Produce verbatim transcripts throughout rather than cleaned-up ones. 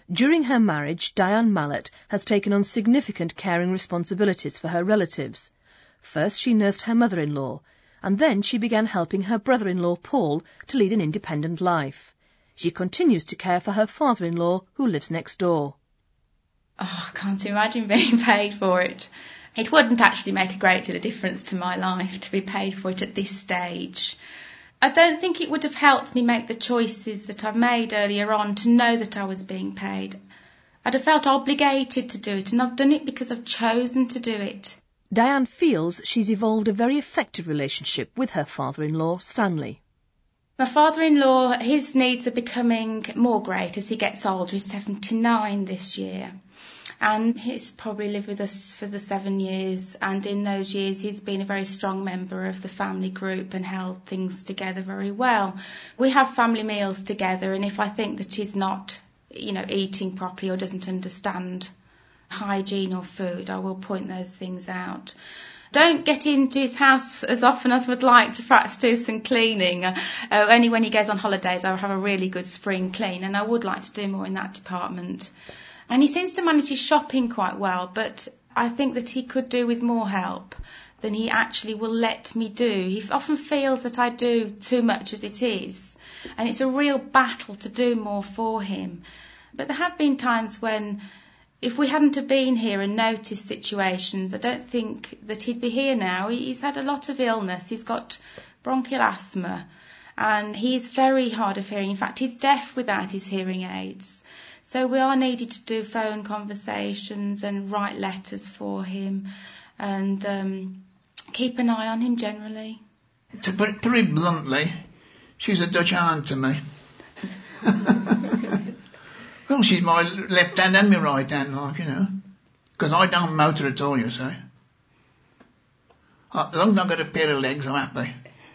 During her marriage, Diane Mallett has taken on significant caring responsibilities for her relatives. First she nursed her mother-in-law, and then she began helping her brother-in-law Paul to lead an independent life. She continues to care for her father-in-law, who lives next door. Oh, I can't imagine being paid for it. It wouldn't actually make a great deal of difference to my life to be paid for it at this stage. I don't think it would have helped me make the choices that I've made earlier on to know that I was being paid. I'd have felt obligated to do it, and I've done it because I've chosen to do it. Diane feels she's evolved a very effective relationship with her father-in-law, Stanley. My father-in-law, his needs are becoming more great as he gets older. He's seventy-nine this year. And he's probably lived with us for the seven years. And in those years, he's been a very strong member of the family group and held things together very well. We have family meals together. And if I think that he's not, you know, eating properly or doesn't understand hygiene or food, I will point those things out. Don't get into his house as often as I would like to perhaps do some cleaning. Uh, only when he goes on holidays I have a really good spring clean, and I would like to do more in that department. And he seems to manage his shopping quite well, but I think that he could do with more help than he actually will let me do. He often feels that I do too much as it is, and it's a real battle to do more for him. But there have been times when, if we hadn't have been here and noticed situations, I don't think that he'd be here now. He's had a lot of illness. He's got bronchial asthma, and he's very hard of hearing. In fact, he's deaf without his hearing aids. So we are needed to do phone conversations and write letters for him and um, keep an eye on him generally. To put it pretty bluntly, she's a Dutch aunt to me. Well, she's my left hand and my right hand, like, you know. Because I don't motor at all, you see. As long as I've got a pair of legs, I'm happy.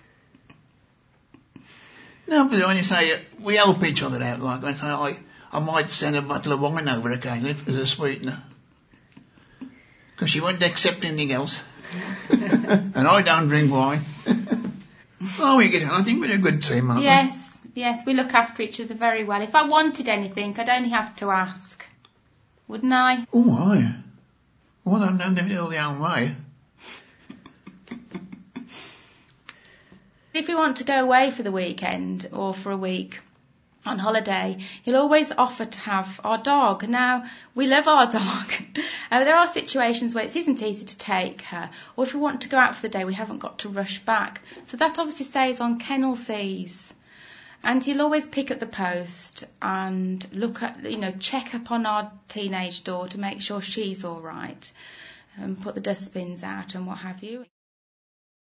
No, but when you say, we help each other out, like, I say, I, I might send a bottle of wine over occasionally as a sweetener. Because she won't accept anything else. And I don't drink wine. Oh, we get on. I think we're a good team, aren't yes. we? Yes, we look after each other very well. If I wanted anything, I'd only have to ask. Wouldn't I? Oh, I. Well, I'm not living it all the own way. If we want to go away for the weekend or for a week on holiday, he'll always offer to have our dog. Now, we love our dog. uh, there are situations where it isn't easy to take her, or if we want to go out for the day, we haven't got to rush back. So that obviously saves on kennel fees. And he'll always pick up the post and look at, you know, check up on our teenage daughter to make sure she's all right, and put the dustbins out and what have you.